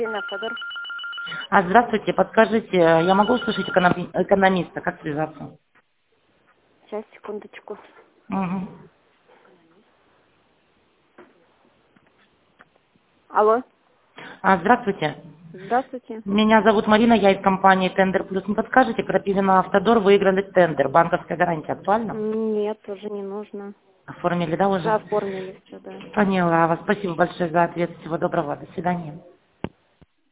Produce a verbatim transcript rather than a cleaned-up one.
Автодор. А, здравствуйте, подскажите, я могу услышать экономи- экономиста, как связаться? Сейчас, секундочку. Мгм. Алло, А, здравствуйте, здравствуйте. меня зовут Марина, я из компании Тендер Плюс. Не подскажете, Крапивина Автодор выиграли тендер, банковская гарантия актуальна? Нет, уже не нужно. Оформили, да, Уже уже? оформили все, да. Поняла вас, спасибо большое за ответ, всего доброго, до свидания.